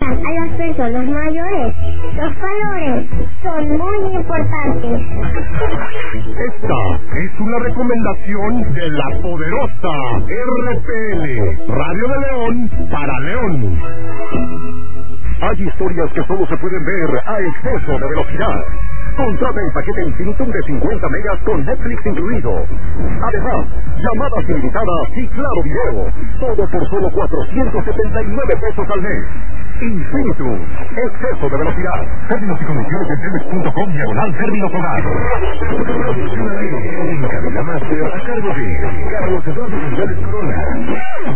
a las personas mayores. Los valores son muy importantes. Esta es una recomendación de la poderosa RPL, Radio de León para León. Hay historias que solo se pueden ver a exceso de velocidad. Contrata el paquete Infinitum de 50 megas con Netflix incluido. Además, llamadas ilimitadas y claro video. Todo por solo 479 pesos al mes. Infinitum. Exceso de velocidad. Términos y condiciones en telmex.com/términos hogar. En Cabina Master a cargo de Carlos Eduardo González Corona.